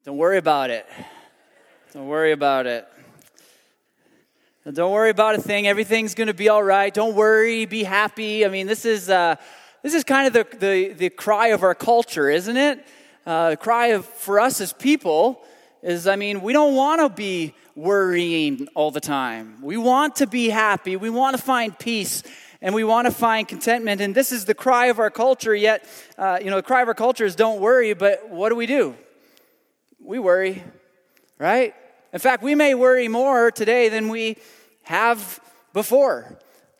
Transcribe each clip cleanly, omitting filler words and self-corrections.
Don't worry about it. Don't worry about it. Don't worry about a thing. Everything's going to be all right. Don't worry. Be happy. I mean, this is kind of the cry of our culture, isn't it? The cry for us as people is, we don't want to be worrying all the time. We want to be happy. We want to find peace. And we want to find contentment. And this is the cry of our culture. Yet, the cry of our culture is don't worry. But what do? We worry, right? In fact, we may worry more today than we have before.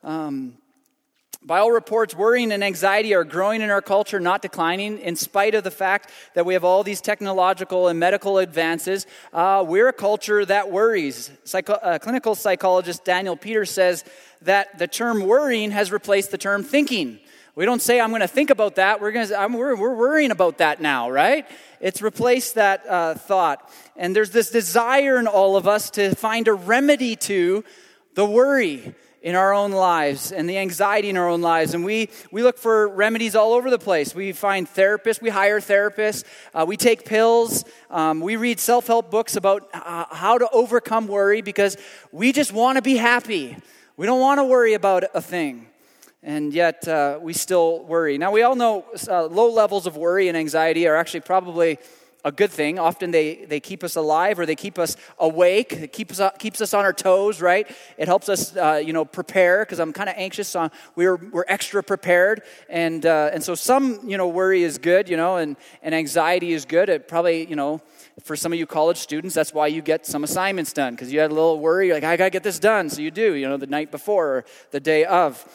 By all reports, worrying and anxiety are growing in our culture, not declining, in spite of the fact that we have all these technological and medical advances. We're a culture that worries. Clinical psychologist Daniel Peters says that the term worrying has replaced the term thinking. We don't say, I'm going to think about that. We're worrying about that now, right? It's replaced that thought. And there's this desire in all of us to find a remedy to the worry in our own lives and the anxiety in our own lives. And we look for remedies all over the place. We find therapists. We hire therapists. We take pills. We read self-help books about how to overcome worry because we just want to be happy. We don't want to worry about a thing. And yet, we still worry. Now, we all know low levels of worry and anxiety are actually probably a good thing. Often they keep us alive or they keep us awake. It keeps us on our toes, right? It helps us, prepare because I'm kind of anxious. So we're extra prepared. And so some, worry is good, and anxiety is good. It probably, for some of you college students, that's why you get some assignments done because you had a little worry. You're like, I got to get this done. So you do, the night before or the day of.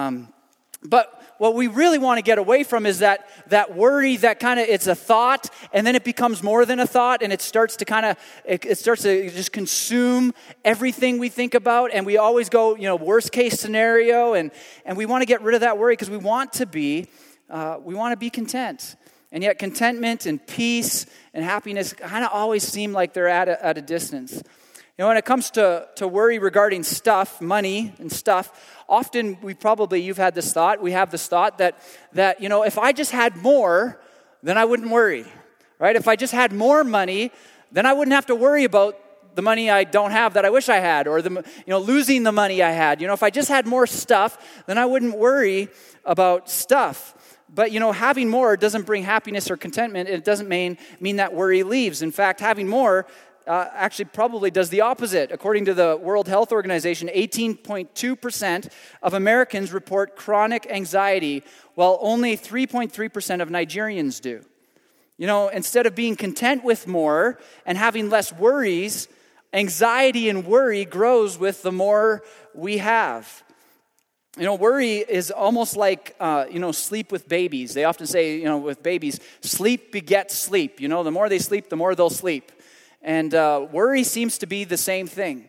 But what we really want to get away from is that worry that kind of, it's a thought, and then it becomes more than a thought, and it starts to just consume everything we think about, and we always go, worst case scenario, and we want to get rid of that worry because we want to be content. And yet contentment and peace and happiness kind of always seem like they're at a distance. When it comes to worry regarding stuff, money and stuff, often you've had this thought, we have this thought that if I just had more, then I wouldn't worry, right? If I just had more money, then I wouldn't have to worry about the money I don't have that I wish I had, or losing the money I had. If I just had more stuff, then I wouldn't worry about stuff. But, having more doesn't bring happiness or contentment. It doesn't mean that worry leaves. In fact, having more actually probably does the opposite. According to the World Health Organization, 18.2% of Americans report chronic anxiety, while only 3.3% of Nigerians do. Instead of being content with more and having less worries, anxiety and worry grows with the more we have. Worry is almost like, sleep with babies. They often say, with babies, sleep begets sleep. The more they sleep, the more they'll sleep. And worry seems to be the same thing.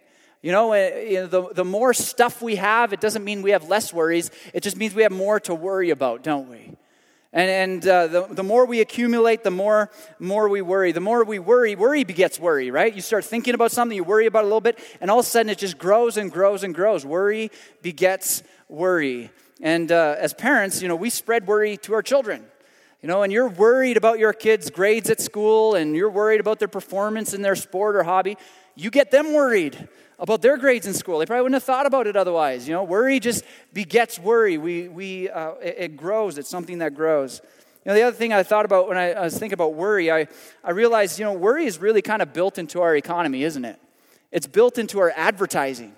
The more stuff we have, it doesn't mean we have less worries. It just means we have more to worry about, don't we? And the more we accumulate, the more we worry. The more we worry begets worry, right? You start thinking about something, you worry about it a little bit, and all of a sudden it just grows and grows and grows. Worry begets worry. And as parents, we spread worry to our children. And you're worried about your kids' grades at school, and you're worried about their performance in their sport or hobby. You get them worried about their grades in school. They probably wouldn't have thought about it otherwise. Worry just begets worry. It grows. It's something that grows. The other thing I thought about when I was thinking about worry, I realized, worry is really kind of built into our economy, isn't it? It's built into our advertising.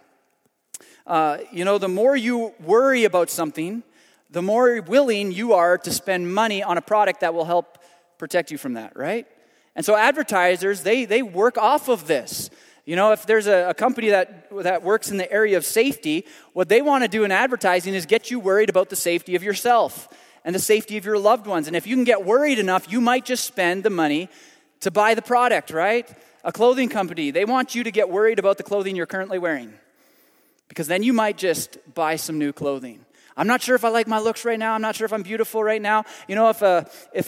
The more you worry about something, the more willing you are to spend money on a product that will help protect you from that, right? And so advertisers, they work off of this. If there's a company that works in the area of safety, what they want to do in advertising is get you worried about the safety of yourself and the safety of your loved ones. And if you can get worried enough, you might just spend the money to buy the product, right? A clothing company, they want you to get worried about the clothing you're currently wearing because then you might just buy some new clothing. I'm not sure if I like my looks right now. I'm not sure if I'm beautiful right now. If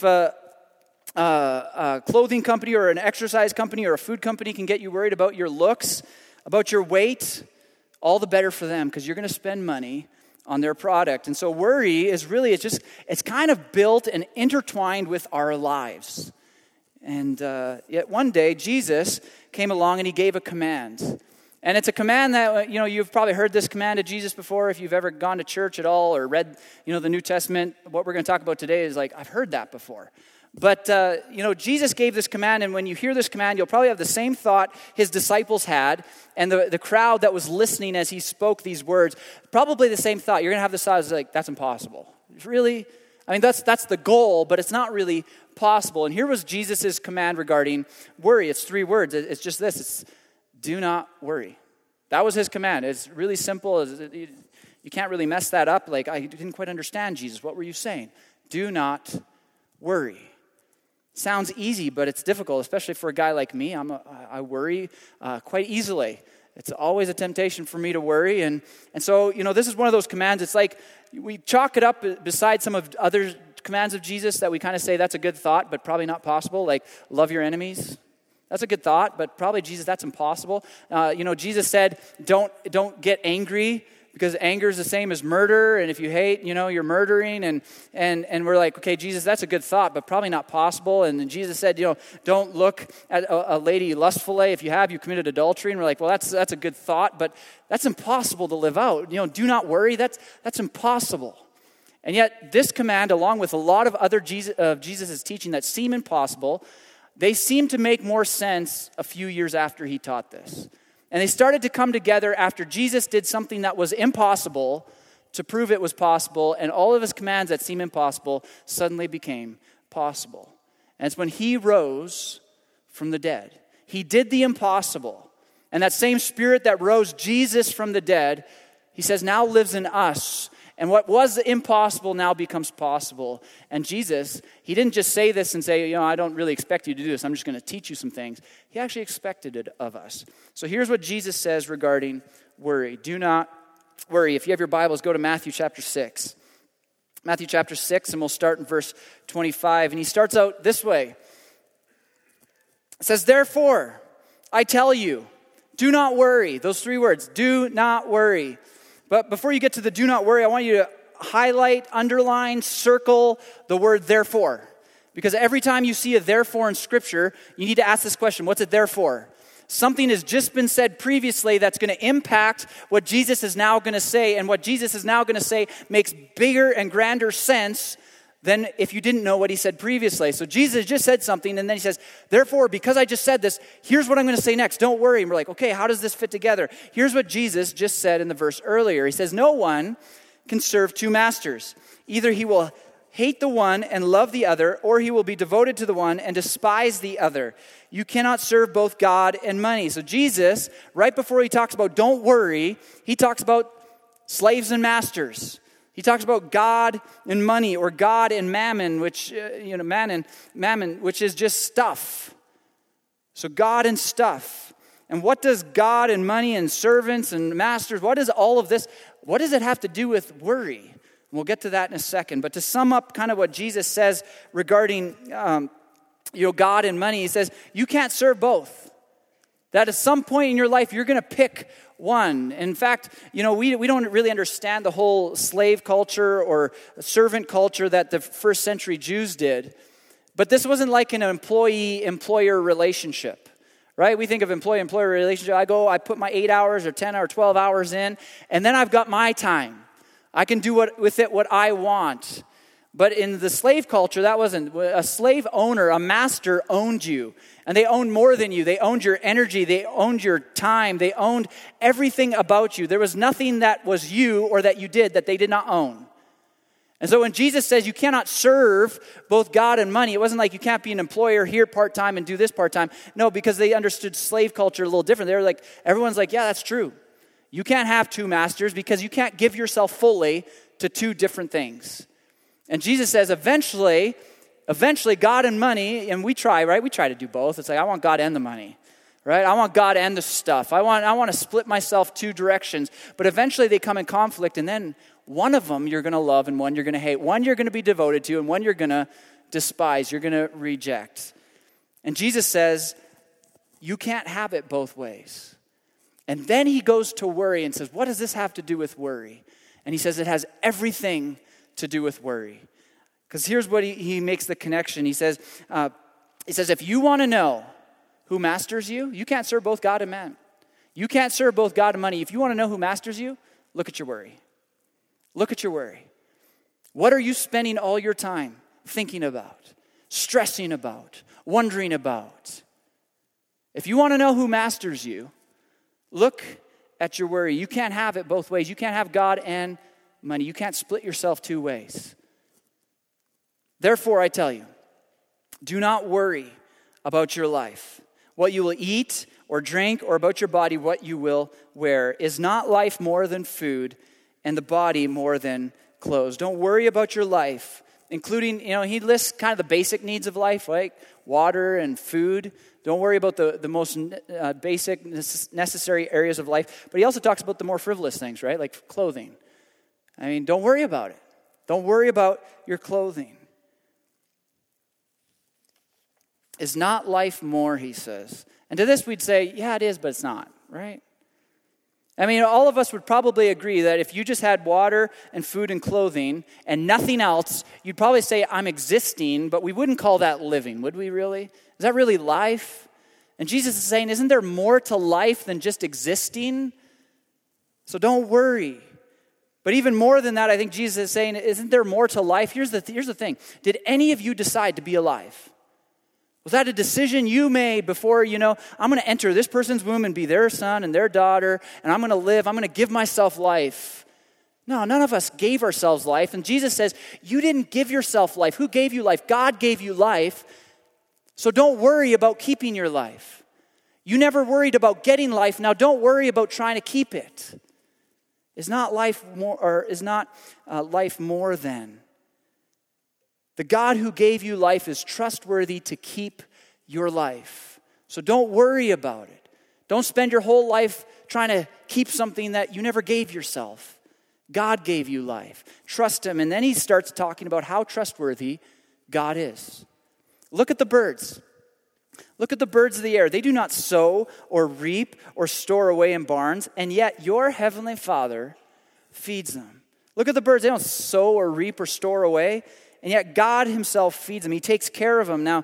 a clothing company or an exercise company or a food company can get you worried about your looks, about your weight, all the better for them because you're going to spend money on their product. And so worry is really, it's kind of built and intertwined with our lives. And yet one day, Jesus came along and he gave a command. And it's a command that, you've probably heard this command of Jesus before if you've ever gone to church at all or read, the New Testament. What we're going to talk about today is like, I've heard that before. But, Jesus gave this command, and when you hear this command, you'll probably have the same thought his disciples had, and the crowd that was listening as he spoke these words, probably the same thought. You're going to have this thought, like, that's impossible. Really? I mean, that's the goal, but it's not really possible. And here was Jesus' command regarding worry. It's 3 words. It's just this. It's do not worry. That was his command. It's really simple. You can't really mess that up. Like, I didn't quite understand, Jesus. What were you saying? Do not worry. Sounds easy, but it's difficult, especially for a guy like me. I worry quite easily. It's always a temptation for me to worry. And so, this is one of those commands. It's like we chalk it up beside some of other commands of Jesus that we kind of say that's a good thought, but probably not possible, like love your enemies. That's a good thought, but probably Jesus, that's impossible. Jesus said, don't get angry, because anger is the same as murder, and if you hate, you're murdering, and we're like, okay, Jesus, that's a good thought, but probably not possible. And then Jesus said, don't look at a lady lustfully. If you have, you committed adultery. And we're like, well, that's a good thought, but that's impossible to live out. Do not worry. That's impossible. And yet, this command, along with a lot of other Jesus' teaching that seem impossible, they seem to make more sense a few years after he taught this. And they started to come together after Jesus did something that was impossible to prove it was possible, and all of his commands that seem impossible suddenly became possible. And it's when he rose from the dead. He did the impossible. And that same Spirit that rose Jesus from the dead, he says, now lives in us. And what was impossible now becomes possible. And Jesus, he didn't just say this and say, I don't really expect you to do this. I'm just going to teach you some things. He actually expected it of us. So here's what Jesus says regarding worry. Do not worry. If you have your Bibles, go to Matthew chapter 6. Matthew chapter 6, and we'll start in verse 25. And he starts out this way. It says, therefore, I tell you, do not worry. Those 3 words, do not worry. But before you get to the do not worry, I want you to highlight, underline, circle the word therefore. Because every time you see a therefore in Scripture, you need to ask this question, what's it there for? Something has just been said previously that's going to impact what Jesus is now going to say. And what Jesus is now going to say makes bigger and grander sense than if you didn't know what he said previously. So Jesus just said something, and then he says, therefore, because I just said this, here's what I'm going to say next. Don't worry. And we're like, okay, how does this fit together? Here's what Jesus just said in the verse earlier. He says, no one can serve 2 masters. Either he will hate the one and love the other, or he will be devoted to the one and despise the other. You cannot serve both God and money. So Jesus, right before he talks about don't worry, he talks about slaves and masters. He talks about God and money, or God and mammon, which, mammon, which is just stuff. So God and stuff. And what does God and money and servants and masters, what is all of this, what does it have to do with worry? And we'll get to that in a second. But to sum up kind of what Jesus says regarding, God and money, he says, you can't serve both. That at some point in your life, you're going to pick one. In fact, we don't really understand the whole slave culture or servant culture that the first century Jews did. But this wasn't like an employee-employer relationship, right? We think of employee-employer relationship. I put my 8 hours or 10 or 12 hours in, and then I've got my time. I can do with it what I want. But in the slave culture, that wasn't. A slave owner, a master owned you. And they owned more than you. They owned your energy. They owned your time. They owned everything about you. There was nothing that was you or that you did that they did not own. And so when Jesus says you cannot serve both God and money, it wasn't like you can't be an employer here part-time and do this part-time. No, because they understood slave culture a little different. They were like, everyone's like, yeah, that's true. You can't have 2 masters because you can't give yourself fully to 2 different things. And Jesus says eventually God and money, and we try, right? We try to do both. It's like, I want God and the money, right? I want God and the stuff. I want to split myself 2 directions. But eventually they come in conflict, and then one of them you're going to love and one you're going to hate. One you're going to be devoted to and one you're going to despise. You're going to reject. And Jesus says, you can't have it both ways. And then he goes to worry and says, what does this have to do with worry? And he says it has everything to do with worry. Because here's what he makes the connection. He says, He says, if you want to know who masters you, you can't serve both God and man. You can't serve both God and money. If you want to know who masters you, look at your worry. Look at your worry. What are you spending all your time thinking about, stressing about, wondering about? If you want to know who masters you, look at your worry. You can't have it both ways. You can't have God and money. You can't split yourself two ways. Therefore, I tell you, do not worry about your life, what you will eat or drink, or about your body, what you will wear. Is not life more than food, and the body more than clothes? Don't worry about your life, including, he lists kind of the basic needs of life, like water and food. Don't worry about the most basic necessary areas of life. But he also talks about the more frivolous things, right? Like clothing. I mean, don't worry about it. Don't worry about your clothing. Is not life more, he says. And to this we'd say, yeah, it is, but it's not, right? I mean, all of us would probably agree that if you just had water and food and clothing and nothing else, you'd probably say, I'm existing, but we wouldn't call that living, would we really? Is that really life? And Jesus is saying, isn't there more to life than just existing? So don't worry. But even more than that, I think Jesus is saying, isn't there more to life? Here's the thing. Did any of you decide to be alive? Was that a decision you made before, I'm going to enter this person's womb and be their son and their daughter, and I'm going to live, I'm going to give myself life? No, none of us gave ourselves life. And Jesus says, you didn't give yourself life. Who gave you life? God gave you life. So don't worry about keeping your life. You never worried about getting life. Now don't worry about trying to keep it. Is not life more than? The God who gave you life is trustworthy to keep your life. So don't worry about it. Don't spend your whole life trying to keep something that you never gave yourself. God gave you life. Trust him. And then he starts talking about how trustworthy God is. Look at the birds. Look at the birds of the air. They do not sow or reap or store away in barns, and yet your heavenly Father feeds them. Look at the birds. They don't sow or reap or store away. And yet God himself feeds them. He takes care of them. Now,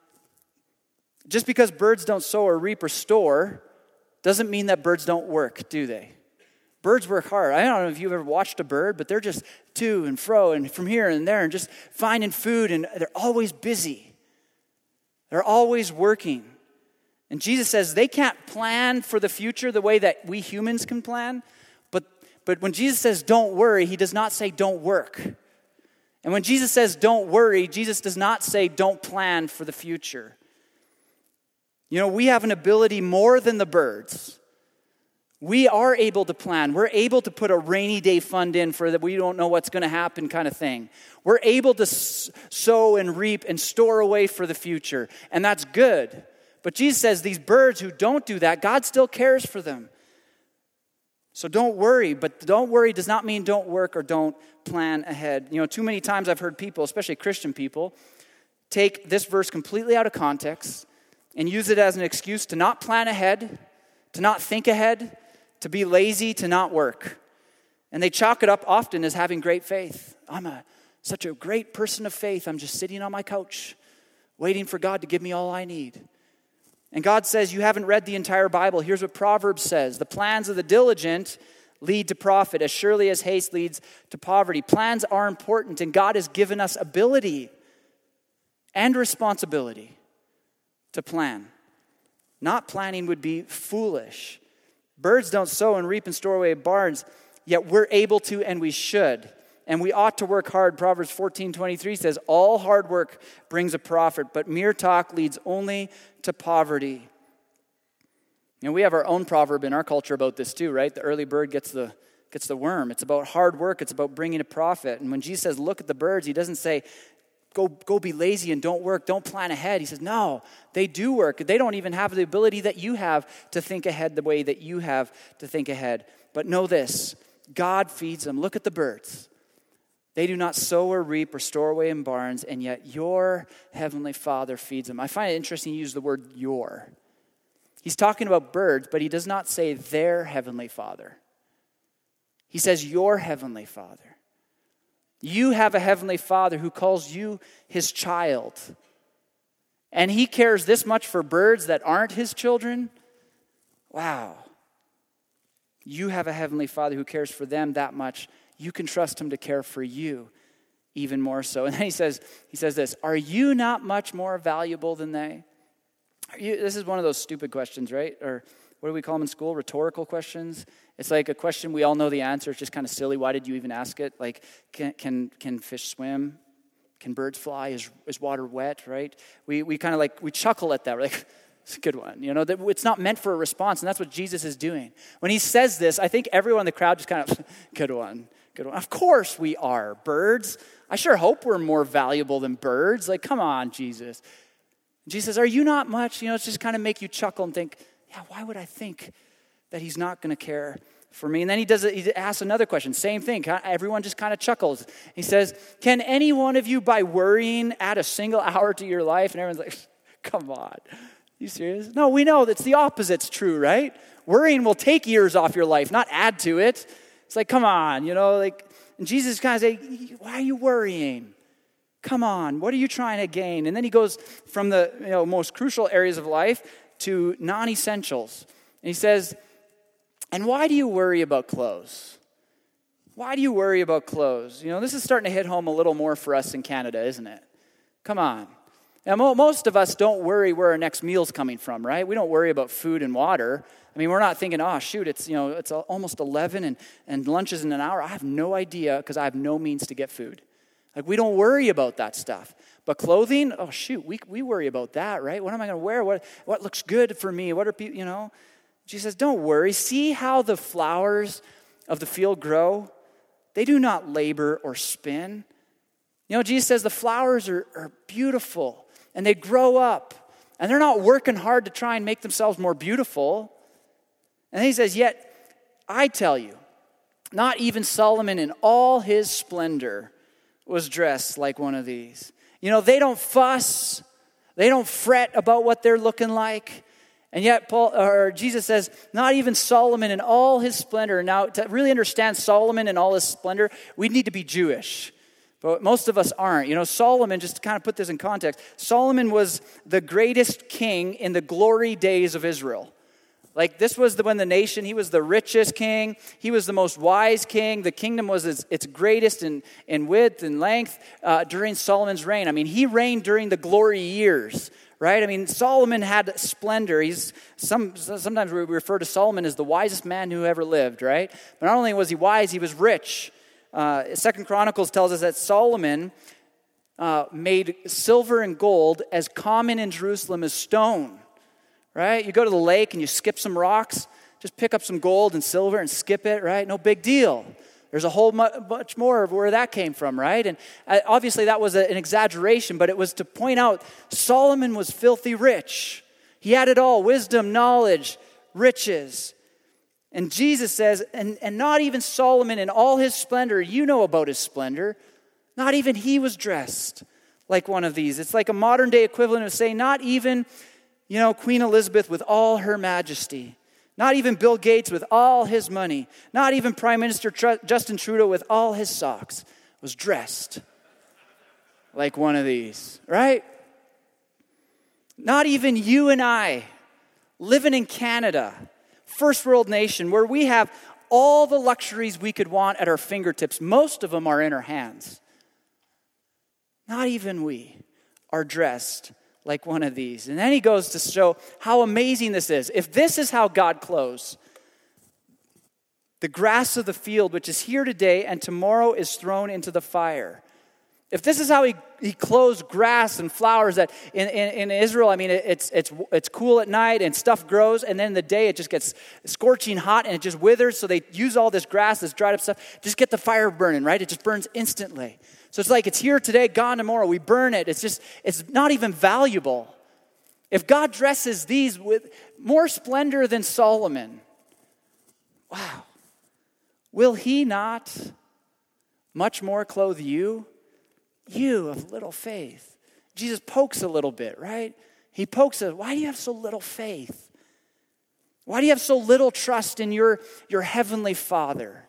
just because birds don't sow or reap or store doesn't mean that birds don't work, do they? Birds work hard. I don't know if you've ever watched a bird, but they're just to and fro and from here and there and just finding food, and they're always busy. They're always working. And Jesus says they can't plan for the future the way that we humans can plan. But when Jesus says don't worry, he does not say don't work. And when Jesus says don't worry, Jesus does not say don't plan for the future. We have an ability more than the birds. We are able to plan. We're able to put a rainy day fund in for that we don't know what's going to happen kind of thing. We're able to sow and reap and store away for the future. And that's good. But Jesus says these birds who don't do that, God still cares for them. So don't worry, but don't worry does not mean don't work or don't plan ahead. Too many times I've heard people, especially Christian people, take this verse completely out of context and use it as an excuse to not plan ahead, to not think ahead, to be lazy, to not work. And they chalk it up often as having great faith. I'm such a great person of faith. I'm just sitting on my couch waiting for God to give me all I need. And God says, you haven't read the entire Bible. Here's what Proverbs says. The plans of the diligent lead to profit, as surely as haste leads to poverty. Plans are important, and God has given us ability and responsibility to plan. Not planning would be foolish. Birds don't sow and reap and store away in barns, yet we're able to and we should. And we ought to work hard. Proverbs 14:23 says, all hard work brings a profit, but mere talk leads only to poverty. We have our own proverb in our culture about this too, right? The early bird gets the worm. It's about hard work. It's about bringing a profit. And when Jesus says, look at the birds, he doesn't say, go be lazy and don't work, don't plan ahead. He says, no, they do work. They don't even have the ability that you have to think ahead the way that you have to think ahead. But know this, God feeds them. Look at the birds. They do not sow or reap or store away in barns, and yet your heavenly Father feeds them. I find it interesting you use the word your. He's talking about birds, but he does not say their heavenly Father. He says your heavenly Father. You have a heavenly Father who calls you his child. And he cares this much for birds that aren't his children. Wow. You have a heavenly Father who cares for them that much. You can trust him to care for you even more so. And then he says this, are you not much more valuable than they? This is one of those stupid questions, right? Or what do we call them in school? Rhetorical questions. It's like a question we all know the answer. It's just kind of silly. Why did you even ask it? Like, can fish swim? Can birds fly? Is water wet, right? We kind of we chuckle at that. We're like, it's a good one. You know, it's not meant for a response, and that's what Jesus is doing. When he says this, I think everyone in the crowd just kind of, good one. Of course we are. Birds. I sure hope we're more valuable than birds. Like, come on, Jesus. Jesus says, are you not much? You know, it's just kind of make you chuckle and think, yeah, why would I think that he's not going to care for me? And then he asks another question, same thing. Everyone just kind of chuckles. He says, can any one of you by worrying add a single hour to your life? And everyone's like, come on. You serious? No, we know that's the opposite's true, right? Worrying will take years off your life, not add to it. It's like, come on, you know, and Jesus kind of say, why are you worrying? Come on, what are you trying to gain? And then he goes from the most crucial areas of life to non-essentials. And he says, and why do you worry about clothes? Why do you worry about clothes? You know, this is starting to hit home a little more for us in Canada, isn't it? Come on. Now, most of us don't worry where our next meal's coming from, right? We don't worry about food and water. I mean, we're not thinking, oh, shoot, it's almost 11 and lunch is in an hour. I have no idea because I have no means to get food. Like, we don't worry about that stuff. But clothing, oh, shoot, we worry about that, right? What am I going to wear? What looks good for me? What are people, you know? Jesus says, don't worry. See how the flowers of the field grow? They do not labor or spin. You know, Jesus says the flowers are beautiful and they grow up. And they're not working hard to try and make themselves more beautiful. And then he says, yet I tell you, not even Solomon in all his splendor was dressed like one of these. You know, they don't fuss. They don't fret about what they're looking like. And yet Jesus says, not even Solomon in all his splendor. Now, to really understand Solomon in all his splendor, we need to be Jewish. But most of us aren't. You know, Solomon, just to kind of put this in context, Solomon was the greatest king in the glory days of Israel. Like, this was when the nation, he was the richest king. He was the most wise king. The kingdom was its greatest in width and length during Solomon's reign. I mean, he reigned during the glory years, right? I mean, Solomon had splendor. Sometimes we refer to Solomon as the wisest man who ever lived, right? But not only was he wise, he was rich. 2 Chronicles tells us that Solomon made silver and gold as common in Jerusalem as stone. Right? You go to the lake and you skip some rocks, just pick up some gold and silver and skip it, right? No big deal. There's a whole much more of where that came from, right? And obviously that was an exaggeration, but it was to point out Solomon was filthy rich. He had it all, wisdom, knowledge, riches. And Jesus says, and not even Solomon in all his splendor, you know about his splendor, not even he was dressed like one of these. It's like a modern day equivalent of saying not even Queen Elizabeth with all her majesty. Not even Bill Gates with all his money. Not even Prime Minister Justin Trudeau with all his socks was dressed like one of these, right? Not even you and I, living in Canada, first world nation, where we have all the luxuries we could want at our fingertips. Most of them are in our hands. Not even we are dressed like one of these. And then he goes to show how amazing this is. If this is how God clothes the grass of the field, which is here today and tomorrow is thrown into the fire. If this is how he clothes grass and flowers, that in Israel, I mean, it's cool at night and stuff grows, and then in the day it just gets scorching hot and it just withers. So they use all this grass, this dried up stuff, just get the fire burning, right? It just burns instantly. So it's like it's here today, gone tomorrow. We burn it. It's not even valuable. If God dresses these with more splendor than Solomon, wow, will he not much more clothe you? You of little faith. Jesus pokes a little bit, right? He pokes it. Why do you have so little faith? Why do you have so little trust in your heavenly Father?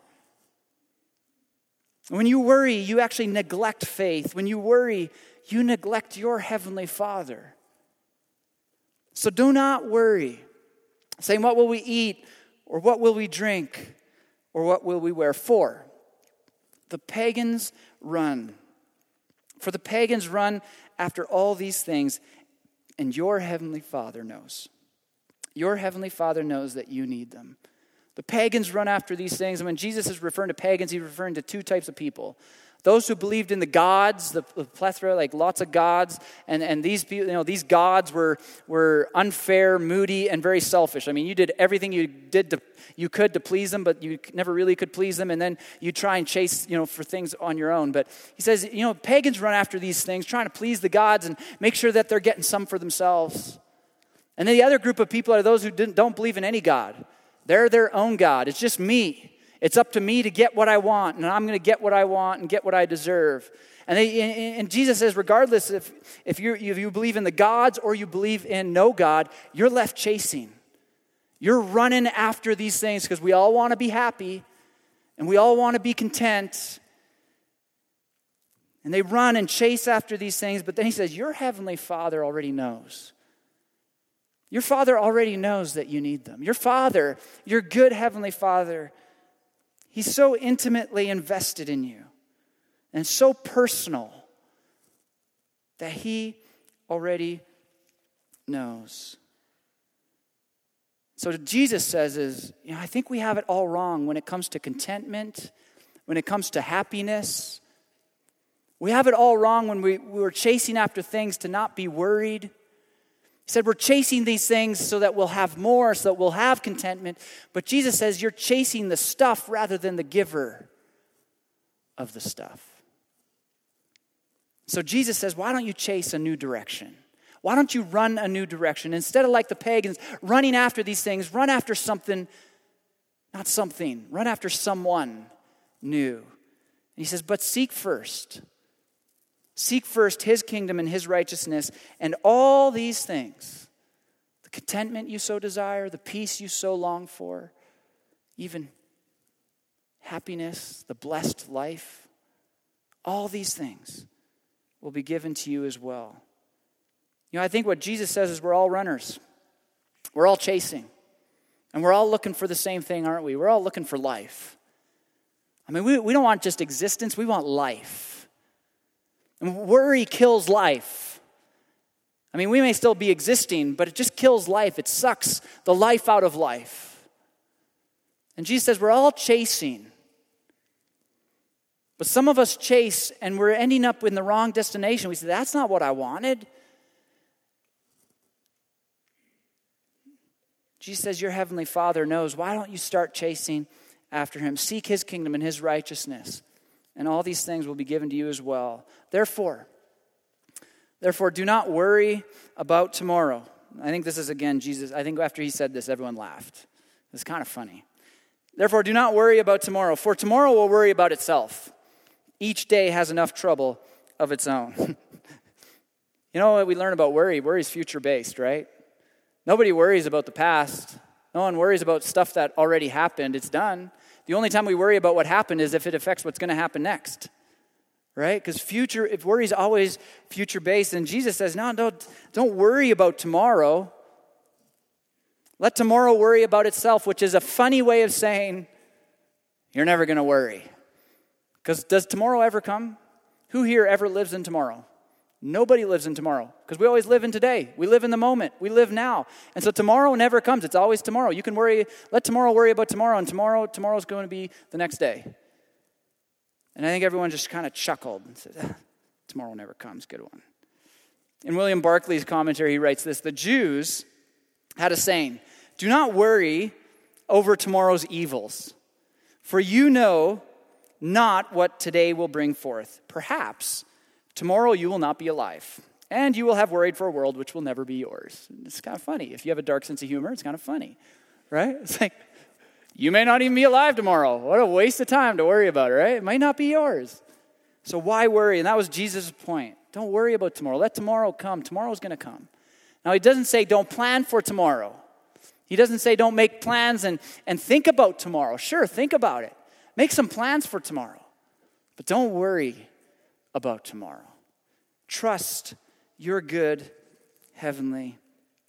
When you worry, you actually neglect faith. When you worry, you neglect your heavenly Father. So do not worry, saying, what will we eat? Or what will we drink? Or what will we wear? For the pagans run. For the pagans run after all these things, and your heavenly Father knows. Your heavenly Father knows that you need them. The pagans run after these things. And when Jesus is referring to pagans, he's referring to two types of people. Those who believed in the gods, the plethora, like lots of gods, and these people, these gods were unfair, moody, and very selfish. I mean, you did everything you could to please them, but you never really could please them, and then you try and chase, for things on your own. But he says, pagans run after these things, trying to please the gods and make sure that they're getting some for themselves. And then the other group of people are those who don't believe in any god. They're their own god. It's just me. It's up to me to get what I want, and I'm going to get what I want and get what I deserve. And Jesus says, regardless if you believe in the gods or you believe in no God, you're left chasing. You're running after these things because we all want to be happy and we all want to be content. And they run and chase after these things, but then he says, your heavenly Father already knows. Your Father already knows that you need them. Your Father, your good heavenly Father, he's so intimately invested in you and so personal that he already knows. So what Jesus says is, I think we have it all wrong when it comes to contentment, when it comes to happiness. We have it all wrong when we're chasing after things to not be worried. He said we're chasing these things so that we'll have more, so that we'll have contentment. But Jesus says you're chasing the stuff rather than the giver of the stuff. So Jesus says, why don't you chase a new direction? Why don't you run a new direction? Instead of like the pagans running after these things, run after something, not something, run after someone new. And he says, but seek first his kingdom and his righteousness, and all these things, the contentment you so desire, the peace you so long for, even happiness, the blessed life, all these things will be given to you as well. I think what Jesus says is we're all runners. We're all chasing. And we're all looking for the same thing, aren't we? We're all looking for life. I mean, we don't want just existence, we want life. And worry kills life. I mean, we may still be existing, but it just kills life. It sucks the life out of life. And Jesus says we're all chasing. But some of us chase and we're ending up in the wrong destination. We say, that's not what I wanted. Jesus says your heavenly Father knows. Why don't you start chasing after him? Seek his kingdom and his righteousness, and all these things will be given to you as well. Therefore, do not worry about tomorrow. I think this is, again, Jesus. I think after he said this, everyone laughed. It's kind of funny. Therefore, do not worry about tomorrow, for tomorrow will worry about itself. Each day has enough trouble of its own. You know what we learn about worry? Worry is future-based, right? Nobody worries about the past. No one worries about stuff that already happened. It's done. The only time we worry about what happened is if it affects what's going to happen next, right? Because if worry is always future-based, and Jesus says, no, don't worry about tomorrow. Let tomorrow worry about itself, which is a funny way of saying you're never going to worry. Because does tomorrow ever come? Who here ever lives in tomorrow? Nobody lives in tomorrow, because we always live in today. We live in the moment. We live now. And so tomorrow never comes. It's always tomorrow. You can let tomorrow worry about tomorrow, and tomorrow's going to be the next day. And I think everyone just kind of chuckled and said, tomorrow never comes. Good one. In William Barclay's commentary, he writes this: the Jews had a saying, do not worry over tomorrow's evils, for you know not what today will bring forth. Perhaps tomorrow you will not be alive, and you will have worried for a world which will never be yours. It's kind of funny. If you have a dark sense of humor, it's kind of funny, right? It's like, you may not even be alive tomorrow. What a waste of time to worry about it, right? It might not be yours. So why worry? And that was Jesus' point. Don't worry about tomorrow. Let tomorrow come. Tomorrow's going to come. Now, he doesn't say don't plan for tomorrow. He doesn't say don't make plans and think about tomorrow. Sure, think about it. Make some plans for tomorrow. But don't worry about tomorrow. Trust your good heavenly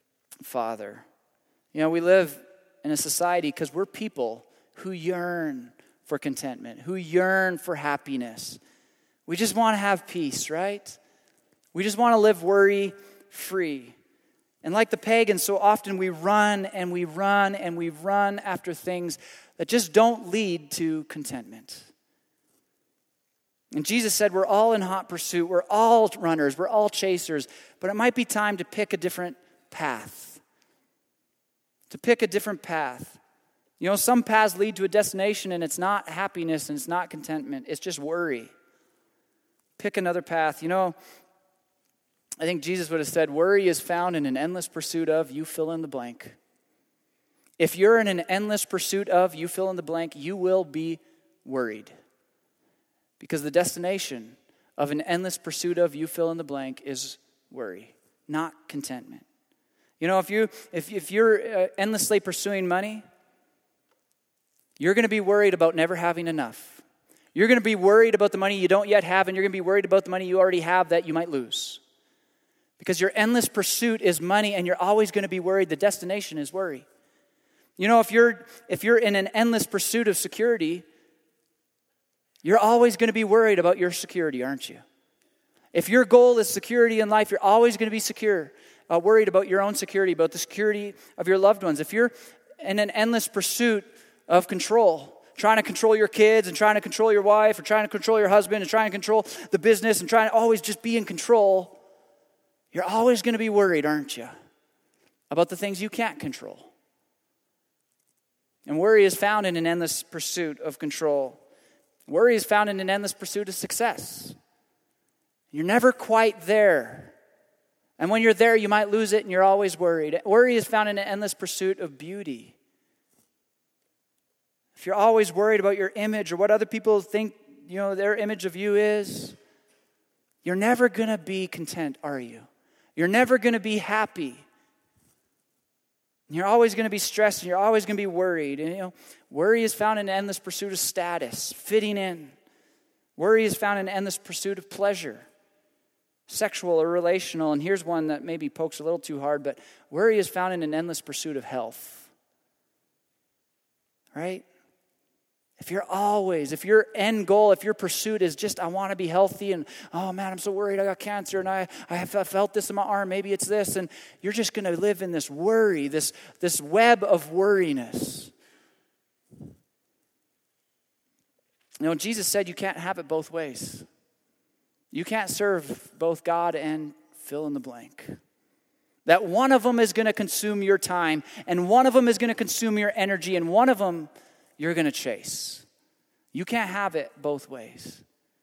Father. We live in a society because we're people who yearn for contentment, who yearn for happiness. We just want to have peace, right? We just want to live worry-free. And like the pagans, so often we run and we run and we run after things that just don't lead to contentment. And Jesus said we're all in hot pursuit, we're all runners, we're all chasers, but it might be time to pick a different path. To pick a different path. Some paths lead to a destination and it's not happiness and it's not contentment, it's just worry. Pick another path. I think Jesus would have said, worry is found in an endless pursuit of, you fill in the blank. If you're in an endless pursuit of, you fill in the blank, you will be worried. Because the destination of an endless pursuit of, you fill in the blank, is worry, not contentment. If you're endlessly pursuing money, you're going to be worried about never having enough. You're going to be worried about the money you don't yet have, and you're going to be worried about the money you already have that you might lose. Because your endless pursuit is money, and you're always going to be worried. The destination is worry. If you're in an endless pursuit of security, you're always going to be worried about your security, aren't you? If your goal is security in life, you're always going to be worried about your own security, about the security of your loved ones. If you're in an endless pursuit of control, trying to control your kids and trying to control your wife or trying to control your husband and trying to control the business and trying to always just be in control, you're always going to be worried, aren't you, about the things you can't control. And worry is found in an endless pursuit of control. Worry is found in an endless pursuit of success. You're never quite there. And when you're there, you might lose it and you're always worried. Worry is found in an endless pursuit of beauty. If you're always worried about your image or what other people think, their image of you is, you're never going to be content, are you? You're never going to be happy. You're always going to be stressed and you're always going to be worried. And, worry is found in an endless pursuit of status, fitting in. Worry is found in an endless pursuit of pleasure, sexual or relational. And here's one that maybe pokes a little too hard, but worry is found in an endless pursuit of health. Right? If your end goal, if your pursuit is just, I want to be healthy and, oh man, I'm so worried I got cancer and I have felt this in my arm, maybe it's this, and you're just going to live in this worry, this web of worriness. Jesus said you can't have it both ways. You can't serve both God and fill in the blank. That one of them is going to consume your time and one of them is going to consume your energy and one of them you're going to chase. You can't have it both ways.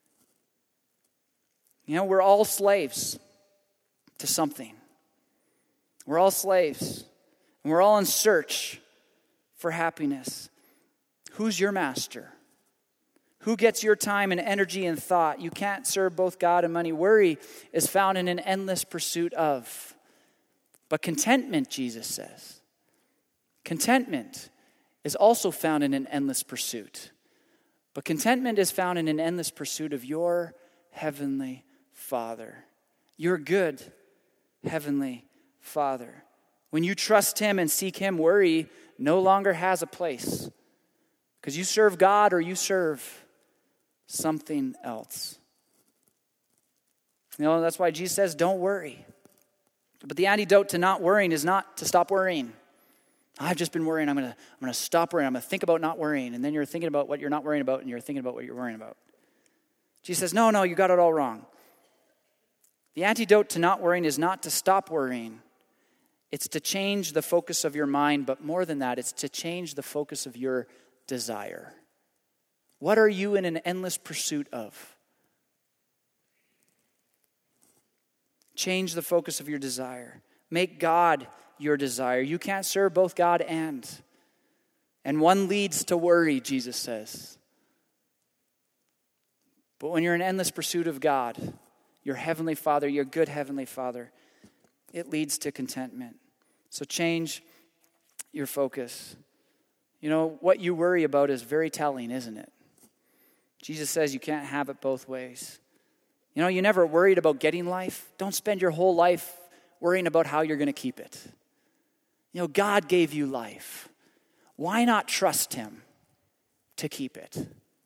We're all slaves to something. We're all slaves. And we're all in search for happiness. Who's your master? Who gets your time and energy and thought? You can't serve both God and money. Worry is found in an endless pursuit of. But contentment, Jesus says, contentment is also found in an endless pursuit. But contentment is found in an endless pursuit of your heavenly Father. Your good heavenly Father. When you trust Him and seek Him, worry no longer has a place. Because you serve God or you serve something else. That's why Jesus says, don't worry. But the antidote to not worrying is not to stop worrying. I've just been worrying. I'm going to stop worrying. I'm going to think about not worrying. And then you're thinking about what you're not worrying about, and you're thinking about what you're worrying about. Jesus says, no, you got it all wrong. The antidote to not worrying is not to stop worrying. It's to change the focus of your mind, but more than that, it's to change the focus of your desire. What are you in an endless pursuit of? Change the focus of your desire. Make God your desire. You can't serve both God and one leads to worry, Jesus says. But when you're in endless pursuit of God, your heavenly Father, your good heavenly Father, it leads to contentment. So change your focus. What you worry about is very telling, isn't it? Jesus says you can't have it both ways. You never worried about getting life. Don't spend your whole life worrying about how you're going to keep it. God gave you life. Why not trust him to keep it?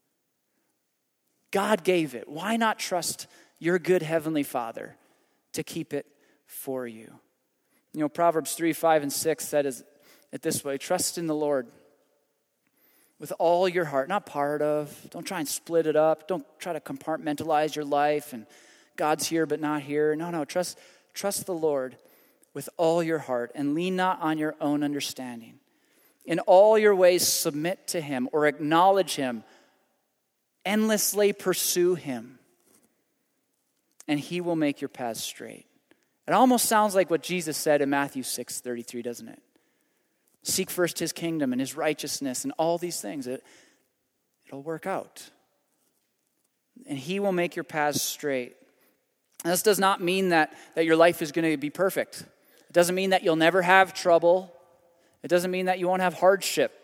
God gave it. Why not trust your good heavenly Father to keep it for you? Proverbs 3, 5, and 6 said it this way: trust in the Lord with all your heart, not part of. Don't try and split it up. Don't try to compartmentalize your life and God's here but not here. No, trust the Lord with all your heart and lean not on your own understanding. In all your ways submit to him or acknowledge him. Endlessly pursue him, and he will make your paths straight. It almost sounds like what Jesus said in Matthew 6:33, doesn't it? Seek first his kingdom and his righteousness and all these things. It'll work out. And he will make your paths straight. And this does not mean that your life is going to be perfect. It doesn't mean that you'll never have trouble. It doesn't mean that you won't have hardship.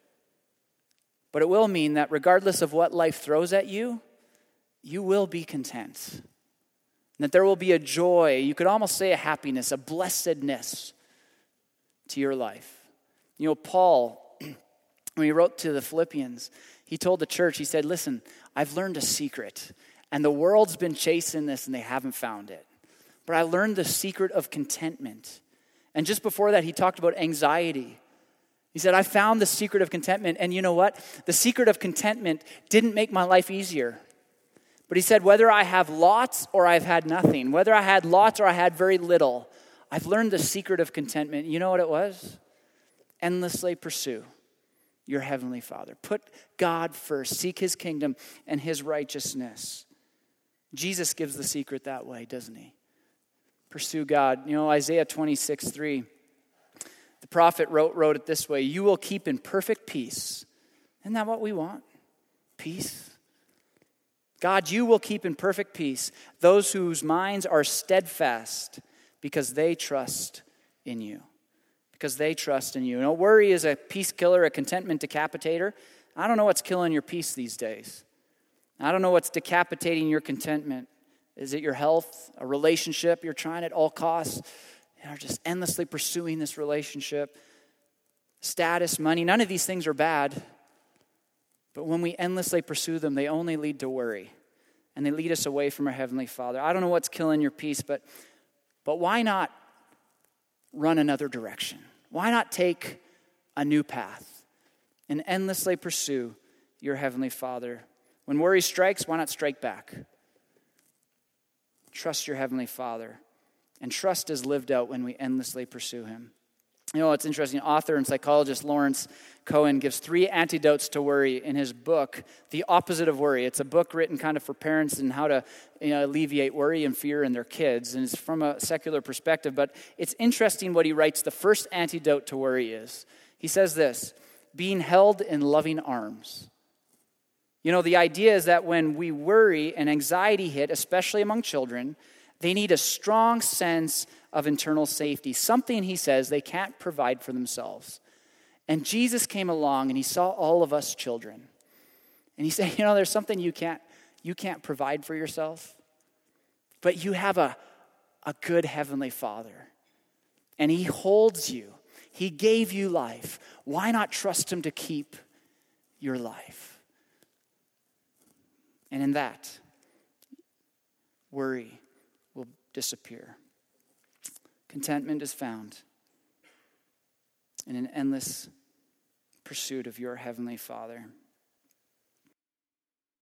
But it will mean that regardless of what life throws at you, you will be content. And that there will be a joy, you could almost say a happiness, a blessedness to your life. Paul, when he wrote to the Philippians, he told the church, he said, listen, I've learned a secret, and the world's been chasing this and they haven't found it. But I learned the secret of contentment. And just before that, he talked about anxiety. He said, I found the secret of contentment. And you know what? The secret of contentment didn't make my life easier. But he said, whether I have lots or I've had nothing, whether I had lots or I had very little, I've learned the secret of contentment. You know what it was? Endlessly pursue your heavenly Father. Put God first. Seek his kingdom and his righteousness. Jesus gives the secret that way, doesn't he? Pursue God. Isaiah 26:3. The prophet wrote it this way: you will keep in perfect peace. Isn't that what we want? Peace. God, you will keep in perfect peace those whose minds are steadfast because they trust in you. Because they trust in you. Worry is a peace killer, a contentment decapitator. I don't know what's killing your peace these days. I don't know what's decapitating your contentment. Is it your health, a relationship you're trying at all costs? Just endlessly pursuing this relationship, status, money. None of these things are bad. But when we endlessly pursue them, they only lead to worry. And they lead us away from our Heavenly Father. I don't know what's killing your peace, but why not run another direction? Why not take a new path and endlessly pursue your Heavenly Father? When worry strikes, why not strike back? Trust your Heavenly Father. And trust is lived out when we endlessly pursue him. It's interesting. Author and psychologist Lawrence Cohen gives 3 antidotes to worry in his book, The Opposite of Worry. It's a book written kind of for parents and how to alleviate worry and fear in their kids. And it's from a secular perspective. But it's interesting what he writes. The first antidote to worry is, he says this: being held in loving arms. The idea is that when we worry and anxiety hit, especially among children, they need a strong sense of internal safety, something, he says, they can't provide for themselves. And Jesus came along and he saw all of us children. And he said, there's something you can't provide for yourself, but you have a good heavenly Father. And he holds you. He gave you life. Why not trust him to keep your life? And in that, worry will disappear. Contentment is found in an endless pursuit of your heavenly Father.